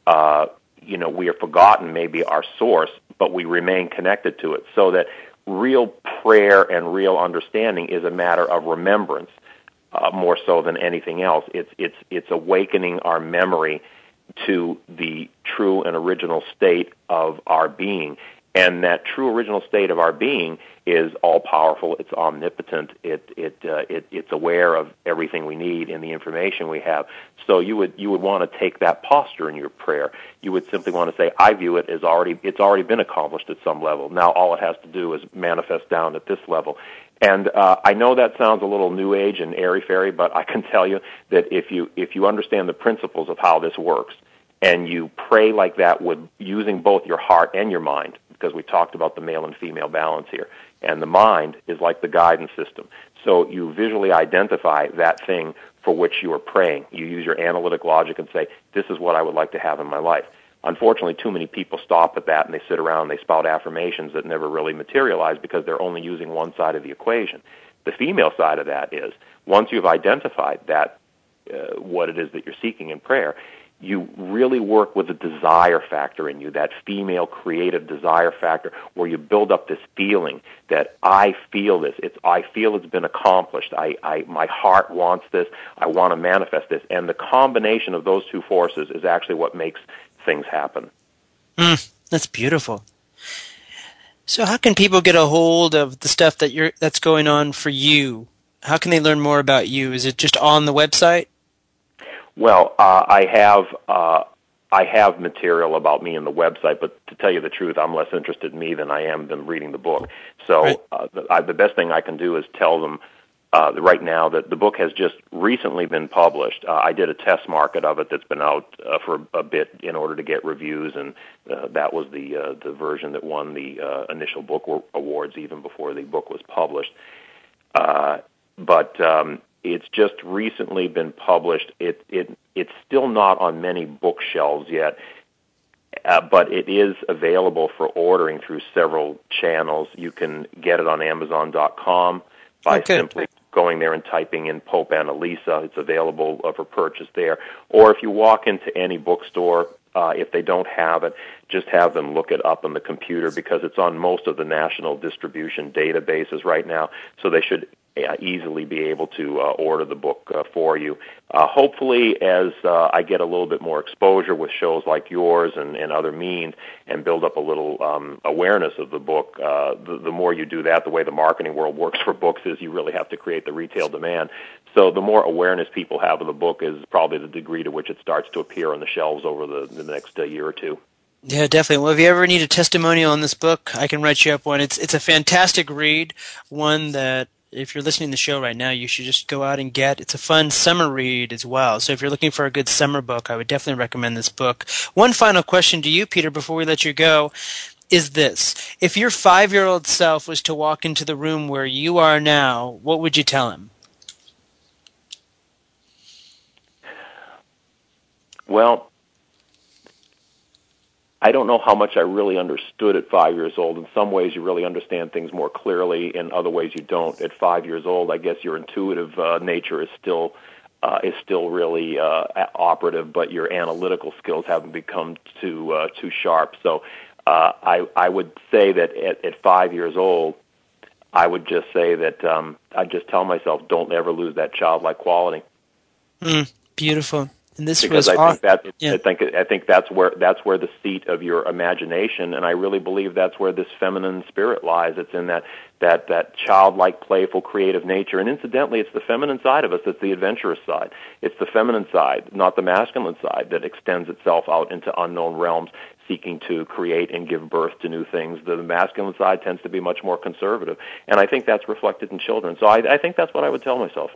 we have forgotten maybe our source, but we remain connected to it, so that real prayer and real understanding is a matter of remembrance, more so than anything else. It's awakening our memory to the true and original state of our being. And that true original state of our being is all-powerful, it's omnipotent, it's aware of everything we need and the information we have. So you would want to take that posture in your prayer. You would simply want to say, I view it as it's already been accomplished at some level. Now all it has to do is manifest down at this level. And I know that sounds a little new age and airy-fairy, but I can tell you that if you understand the principles of how this works, and you pray like that with using both your heart and your mind, because we talked about the male and female balance here. And the mind is like the guidance system. So you visually identify that thing for which you are praying. You use your analytic logic and say, this is what I would like to have in my life. Unfortunately, too many people stop at that and they sit around and they spout affirmations that never really materialize because they're only using one side of the equation. The female side of that is, once you've identified that, what it is that you're seeking in prayer, you really work with the desire factor in you, that female creative desire factor, where you build up this feeling that I feel this. I feel it's been accomplished. My heart wants this. I want to manifest this. And the combination of those two forces is actually what makes things happen. That's beautiful. So how can people get a hold of the stuff that's going on for you? How can they learn more about you? Is it just on the website? Well, I have material about me on the website, but to tell you the truth, I'm less interested in me than I am in reading the book. So right. The best thing I can do is tell them right now that the book has just recently been published. I did a test market of it that's been out for a bit in order to get reviews, and that was the version that won the initial book awards even before the book was published. But it's just recently been published. It's still not on many bookshelves yet, but it is available for ordering through several channels. You can get it on Amazon.com by simply going there and typing in Pope Annalisa. It's available for purchase there. Or if you walk into any bookstore, if they don't have it, just have them look it up on the computer, because it's on most of the national distribution databases right now, so they should easily be able to order the book for you. Hopefully, as I get a little bit more exposure with shows like yours and other means, and build up a little awareness of the book, the more you do that, the way the marketing world works for books is you really have to create the retail demand. So the more awareness people have of the book is probably the degree to which it starts to appear on the shelves over the next year or two. Yeah, definitely. Well, if you ever need a testimonial on this book, I can write you up one. It's a fantastic read, one that if you're listening to the show right now, you should just go out and get. It's a fun summer read as well. So if you're looking for a good summer book, I would definitely recommend this book. One final question to you, Peter, before we let you go, is this. If your 5-year-old self was to walk into the room where you are now, what would you tell him? Well, I don't know how much I really understood at 5 years old. In some ways, you really understand things more clearly. In other ways, you don't. At 5 years old, I guess your intuitive nature is still really operative, but your analytical skills haven't become too sharp. So I would say that at 5 years old, I would just say that I'd just tell myself, don't ever lose that childlike quality. Beautiful. And this because was I think that's where the seat of your imagination, and I really believe that's where this feminine spirit lies. It's in that childlike, playful, creative nature. And incidentally, it's the feminine side of us that's the adventurous side. It's the feminine side, not the masculine side, that extends itself out into unknown realms, seeking to create and give birth to new things. The masculine side tends to be much more conservative, and I think that's reflected in children. So I think that's what I would tell myself.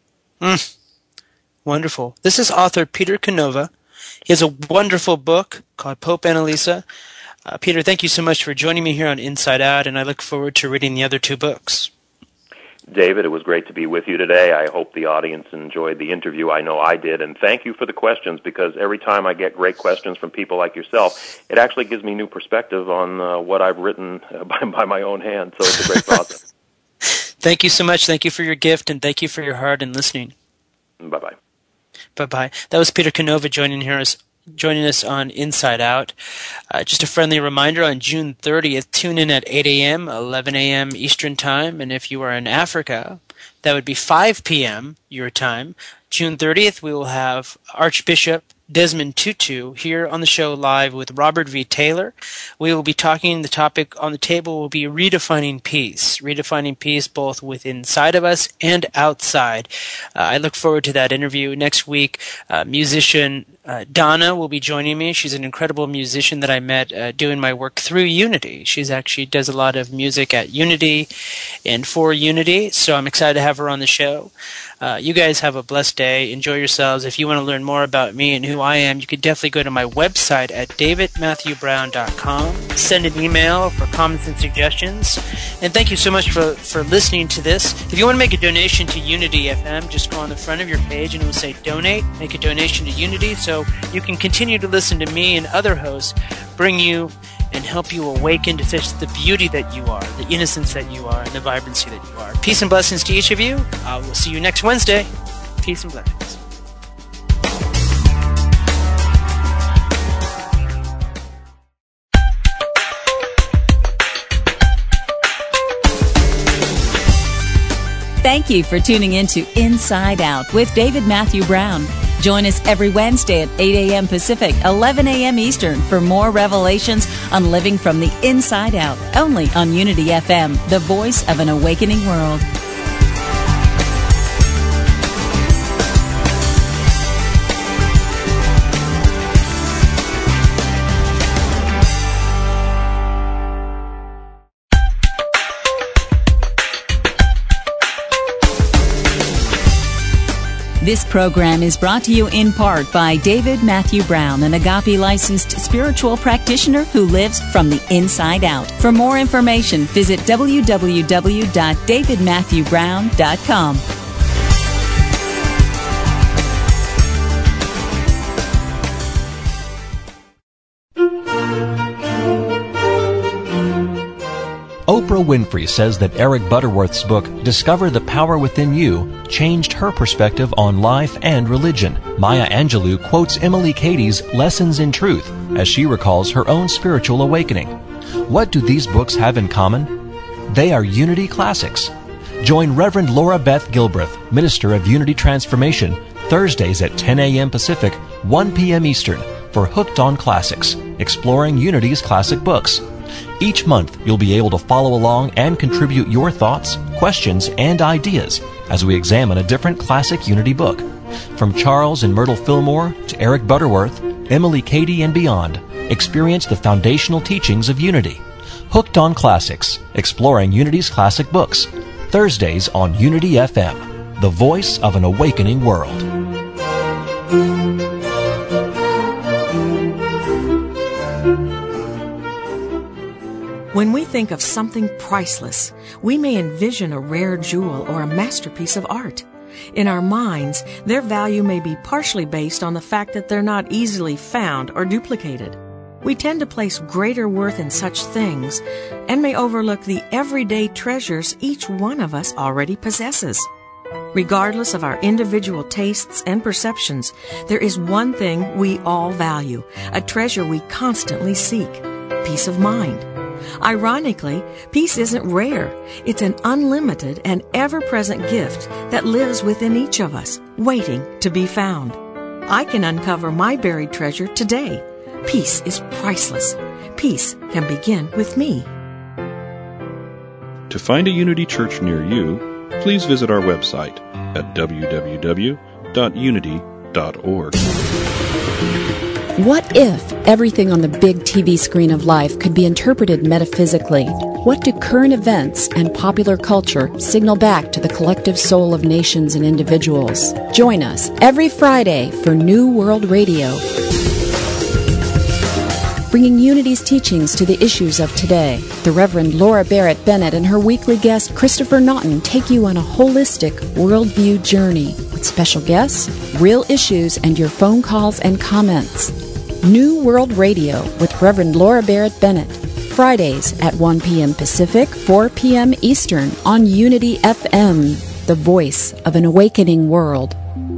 Wonderful. This is author Peter Canova. He has a wonderful book called Pope Annalisa. Peter, thank you so much for joining me here on Inside Out, and I look forward to reading the other 2 books. David, it was great to be with you today. I hope the audience enjoyed the interview. I know I did, and thank you for the questions, because every time I get great questions from people like yourself, it actually gives me new perspective on what I've written by my own hand, so it's a great process. Thank you so much. Thank you for your gift, and thank you for your heart and listening. Bye-bye. Bye-bye. That was Peter Canova joining us on Inside Out. Just a friendly reminder, on June 30th, tune in at 8 a.m., 11 a.m. Eastern Time. And if you are in Africa, that would be 5 p.m. your time. June 30th, we will have Archbishop Desmond Tutu here on the show live with Robert V. Taylor. We will be talking, the topic on the table will be redefining peace both within inside of us and outside. I look forward to that interview. Next week, musician Donna will be joining me. She's an incredible musician that I met doing my work through Unity. She's actually does a lot of music at Unity and for Unity, so I'm excited to have her on the show. You guys have a blessed day. Enjoy yourselves. If you want to learn more about me and who I am, you can definitely go to my website at davidmatthewbrown.com. Send an email for comments and suggestions. And thank you so much for listening to this. If you want to make a donation to Unity FM, just go on the front of your page and it will say donate. Make a donation to Unity so you can continue to listen to me and other hosts bring you and help you awaken to the beauty that you are, the innocence that you are, and the vibrancy that you are. Peace and blessings to each of you. We'll see you next Wednesday. Peace and blessings. Thank you for tuning in to Inside Out with David Matthew Brown. Join us every Wednesday at 8 a.m. Pacific, 11 a.m. Eastern for more revelations on living from the inside out, only on Unity FM, the voice of an awakening world. This program is brought to you in part by David Matthew Brown, an Agape licensed spiritual practitioner who lives from the inside out. For more information, visit www.davidmatthewbrown.com. Oprah Winfrey says that Eric Butterworth's book, Discover the Power Within You, changed her perspective on life and religion. Maya Angelou quotes Emily Cady's Lessons in Truth as she recalls her own spiritual awakening. What do these books have in common? They are Unity classics. Join Reverend Laura Beth Gilbreth, Minister of Unity Transformation, Thursdays at 10 a.m. Pacific, 1 p.m. Eastern, for Hooked on Classics, exploring Unity's classic books. Each month, you'll be able to follow along and contribute your thoughts, questions, and ideas as we examine a different classic Unity book. From Charles and Myrtle Fillmore to Eric Butterworth, Emily Cady, and beyond, experience the foundational teachings of Unity. Hooked on Classics, exploring Unity's classic books. Thursdays on Unity FM, the voice of an awakening world. When we think of something priceless, we may envision a rare jewel or a masterpiece of art. In our minds, their value may be partially based on the fact that they're not easily found or duplicated. We tend to place greater worth in such things and may overlook the everyday treasures each one of us already possesses. Regardless of our individual tastes and perceptions, there is one thing we all value, a treasure we constantly seek: peace of mind. Ironically, peace isn't rare. It's an unlimited and ever-present gift that lives within each of us, waiting to be found. I can uncover my buried treasure today. Peace is priceless. Peace can begin with me. To find a Unity Church near you, please visit our website at www.unity.org. What if everything on the big TV screen of life could be interpreted metaphysically? What do current events and popular culture signal back to the collective soul of nations and individuals? Join us every Friday for New World Radio, bringing Unity's teachings to the issues of today. The Reverend Laura Barrett Bennett and her weekly guest Christopher Naughton take you on a holistic worldview journey with special guests, real issues, and your phone calls and comments. New World Radio with Reverend Laura Barrett Bennett, Fridays at 1 p.m. Pacific, 4 p.m. Eastern on Unity FM, the voice of an awakening world.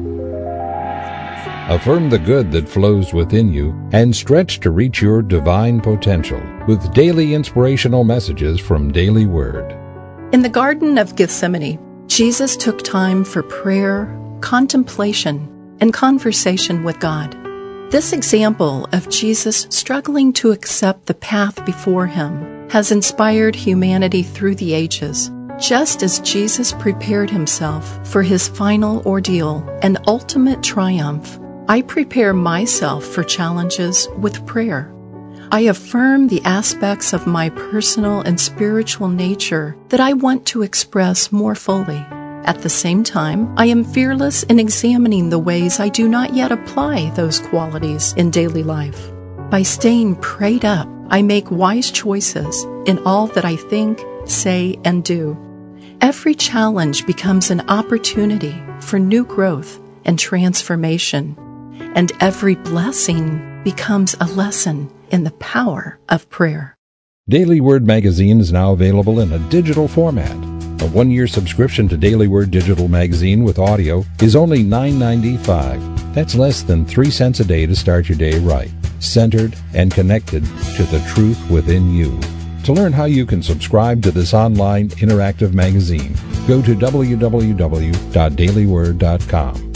Affirm the good that flows within you and stretch to reach your divine potential with daily inspirational messages from Daily Word. In the Garden of Gethsemane, Jesus took time for prayer, contemplation, and conversation with God. This example of Jesus struggling to accept the path before him has inspired humanity through the ages. Just as Jesus prepared himself for his final ordeal and ultimate triumph, I prepare myself for challenges with prayer. I affirm the aspects of my personal and spiritual nature that I want to express more fully. At the same time, I am fearless in examining the ways I do not yet apply those qualities in daily life. By staying prayed up, I make wise choices in all that I think, say, and do. Every challenge becomes an opportunity for new growth and transformation, and every blessing becomes a lesson in the power of prayer. Daily Word Magazine is now available in a digital format. A one-year subscription to Daily Word Digital Magazine with audio is only $9.95. That's less than 3 cents a day to start your day right, centered and connected to the truth within you. To learn how you can subscribe to this online interactive magazine, go to www.dailyword.com.